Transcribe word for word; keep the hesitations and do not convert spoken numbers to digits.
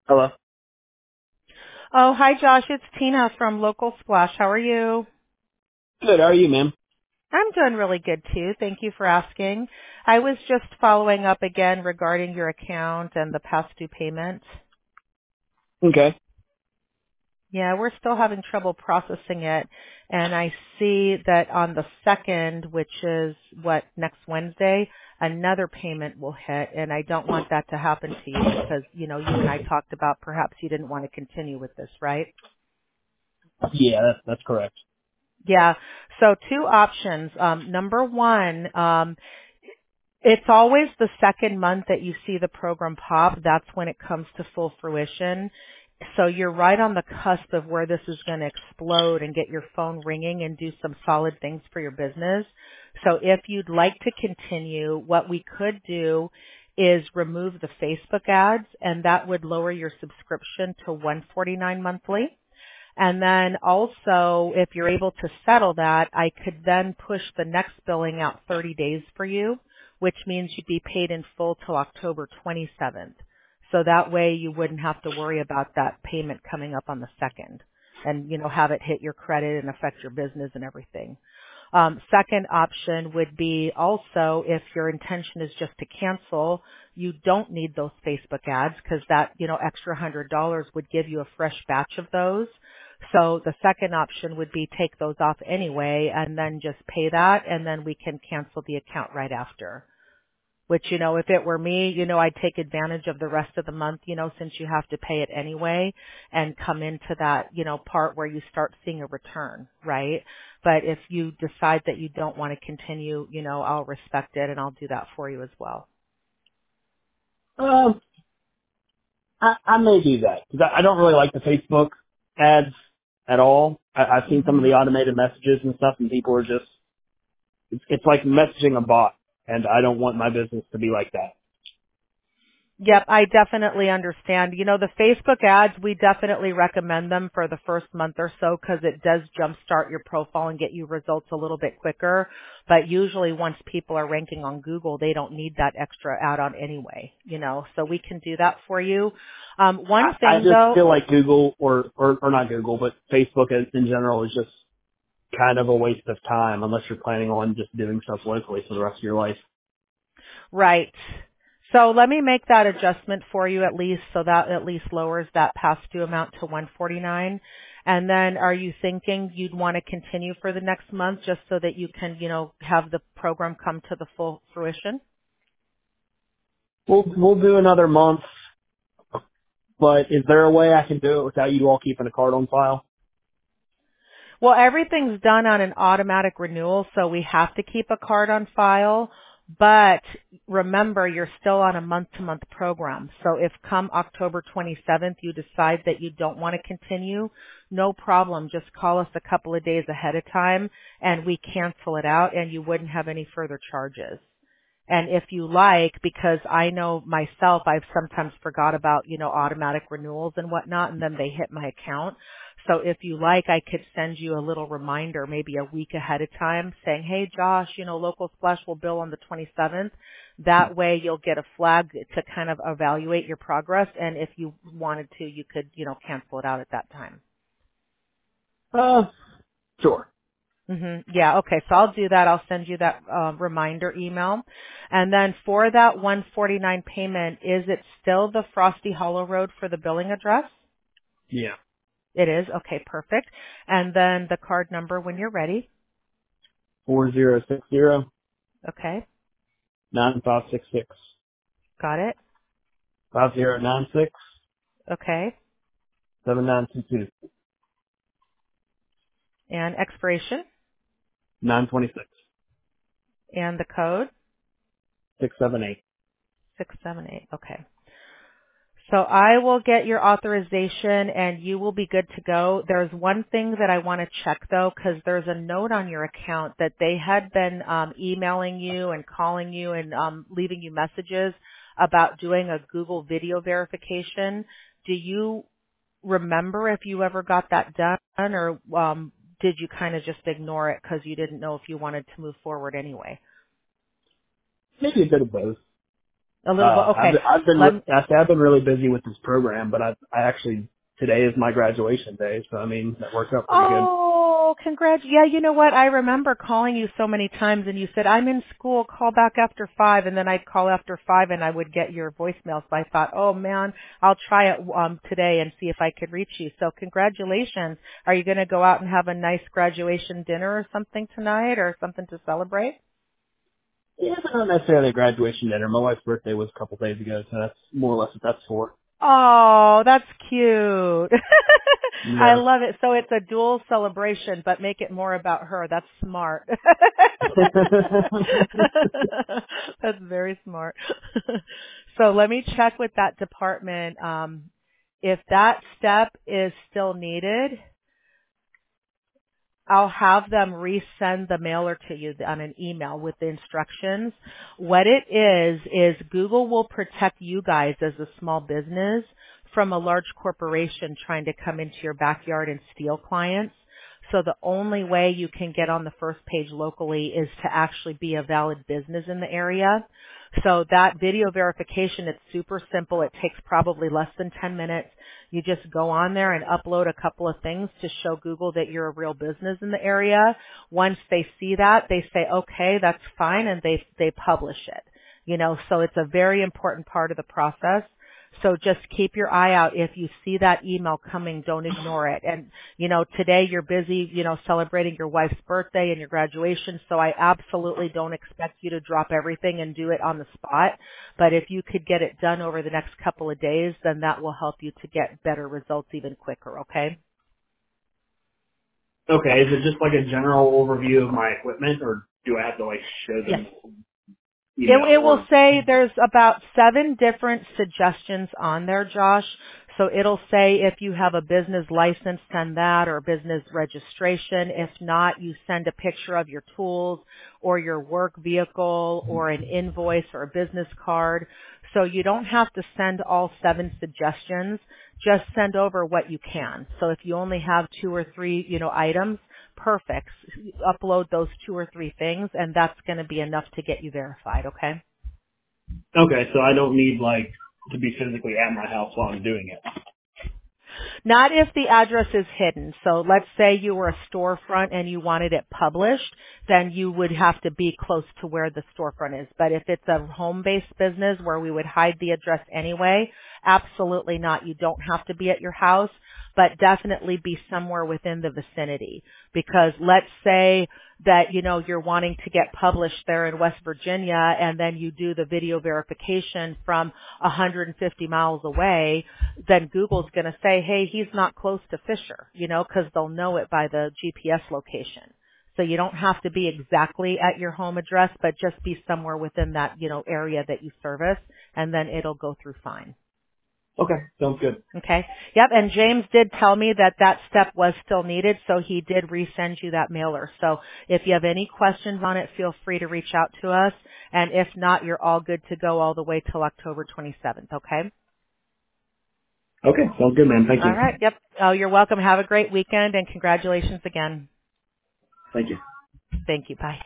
Hello. Oh, hi Josh. It's Tina from Local Splash. How are you? Good. How are you, ma'am? I'm doing really good too. Thank you for asking. I was just following up again regarding your account and the past due payment. Okay. Yeah, we're still having trouble processing it. And I see that on the second, which is what, next Wednesday, another payment will hit. And I don't want that to happen to you because, you know, you and I talked about perhaps you didn't want to continue with this, right? Yeah, that's that's correct. Yeah. So two options. Um, number one, um, it's always the second month that you see the program pop. That's when it comes to full fruition. So you're right on the cusp of where this is going to explode and get your phone ringing and do some solid things for your business. So if you'd like to continue, what we could do is remove the Facebook ads, and that would lower your subscription to one hundred forty-nine dollars monthly. And then also, if you're able to settle that, I could then push the next billing out thirty days for you, which means you'd be paid in full till October twenty-seventh. So that way you wouldn't have to worry about that payment coming up on the second and, you know, have it hit your credit and affect your business and everything. Um, second option would be also if your intention is just to cancel, you don't need those Facebook ads because that, you know, extra one hundred dollars would give you a fresh batch of those. So the second option would be take those off anyway and then just pay that and then we can cancel the account right after. Which, you know, if it were me, you know, I'd take advantage of the rest of the month, you know, since you have to pay it anyway and come into that, you know, part where you start seeing a return, right? But if you decide that you don't want to continue, you know, I'll respect it and I'll do that for you as well. Um, I, I may do that because I, I don't really like the Facebook ads at all. I, I've seen some of Mhm. the automated messages and stuff, and people are just it's, it's like messaging a bot, and I don't want my business to be like that. Yep, I definitely understand. You know, the Facebook ads, we definitely recommend them for the first month or so because it does jumpstart your profile and get you results a little bit quicker. But usually once people are ranking on Google, they don't need that extra add-on anyway, you know, so we can do that for you. Um, one I, I thing just though, feel like Google or, or or not Google, but Facebook in, in general is just kind of a waste of time unless you're planning on just doing stuff locally for the rest of your life. right. So let me make that adjustment for you at least so that at least lowers that past due amount to one hundred forty-nine. And then are you thinking you'd want to continue for the next month just so that you can, you know, have the program come to the full fruition? We'll we'll do another month, but is there a way I can do it without you all keeping a card on file? Well, everything's done on an automatic renewal, so we have to keep a card on file. But remember, you're still on a month-to-month program. So if come October twenty-seventh you decide that you don't want to continue, no problem. Just call us a couple of days ahead of time and we cancel it out and you wouldn't have any further charges. And if you like, because I know myself, I've sometimes forgot about, you know, automatic renewals and whatnot, and then they hit my account. So if you like, I could send you a little reminder maybe a week ahead of time saying, hey, Josh, you know, Local Splash will bill on the twenty-seventh. That way you'll get a flag to kind of evaluate your progress. And if you wanted to, you could, you know, cancel it out at that time. Uh, sure. hmm Yeah, okay. So I'll do that. I'll send you that uh, reminder email. And then for that one hundred forty-nine payment, is it still the Frosty Hollow Road for the billing address? Yeah. It is? Okay, perfect. And then the card number when you're ready. Four zero six zero Okay, nine five six six got it. five zero nine six Okay. seven nine two two And expiration nine twenty six and the code six seven eight. six seven eight. Okay. So I will get your authorization and you will be good to go. There's one thing that I want to check though, because there's a note on your account that they had been um, emailing you and calling you and um, leaving you messages about doing a Google video verification. Do you remember if you ever got that done or um, did you kind of just ignore it because you didn't know if you wanted to move forward anyway? Maybe a bit of both. A little bit. Uh, I've, Okay. I've been, Let re- I say I've been really busy with this program, but I, I actually, today is my graduation day. So I mean, that worked out pretty good. Oh, congrats. Yeah, you know what? I remember calling you so many times and you said, I'm in school, call back after five. And then I'd call after five and I would get your voicemail. So I thought, oh man, I'll try it um, today and see if I could reach you. So congratulations. Are you going to go out and have a nice graduation dinner or something tonight or something to celebrate? Yeah, but not necessarily a graduation dinner. My wife's birthday was a couple days ago, so that's more or less what that's for. Oh, that's cute. I Yeah. love it. So it's a dual celebration, but make it more about her. That's smart. That's very smart. So let me check with that department. Um, if that step is still needed, I'll have them resend the mailer to you on an email with the instructions. What it is, is Google will protect you guys as a small business from a large corporation trying to come into your backyard and steal clients. So the only way you can get on the first page locally is to actually be a valid business in the area. So that video verification, it's super simple. It takes probably less than ten minutes. You just go on there and upload a couple of things to show Google that you're a real business in the area. Once they see that, they say, okay, that's fine, and they, they publish it. You know, so it's a very important part of the process. So just keep your eye out. If you see that email coming, don't ignore it. And, you know, today you're busy, you know, celebrating your wife's birthday and your graduation, so I absolutely don't expect you to drop everything and do it on the spot. But if you could get it done over the next couple of days, then that will help you to get better results even quicker, okay? Okay, is it just like a general overview of my equipment, or do I have to like show Yes. them It, email it will or? say there's about seven different suggestions on there, Josh. So it'll say if you have a business license, send that, or business registration. If not, you send a picture of your tools or your work vehicle or an invoice or a business card. So you don't have to send all seven suggestions. Just send over what you can. So if you only have two or three, you know, items, perfect. Upload those two or three things, and that's going to be enough to get you verified, okay? Okay, so I don't need like to be physically at my house while I'm doing it. Not if the address is hidden. So let's say you were a storefront and you wanted it published, then you would have to be close to where the storefront is. But if it's a home-based business where we would hide the address anyway, absolutely not. You don't have to be at your house, but definitely be somewhere within the vicinity. Because let's say that, you know, you're wanting to get published there in West Virginia and then you do the video verification from one hundred fifty miles away, then Google's going to say, hey, he's not close to Fisher, you know, because they'll know it by the G P S location. So you don't have to be exactly at your home address, but just be somewhere within that, you know, area that you service, and then it'll go through fine. Okay, sounds good. Okay. Yep. And James did tell me that that step was still needed, so he did resend you that mailer. So if you have any questions on it, feel free to reach out to us. And if not, you're all good to go all the way till October twenty-seventh. Okay. Okay, sounds good, man. Thank All you. right. Yep. Oh, you're welcome. Have a great weekend and congratulations again. Thank you. Thank you. Bye.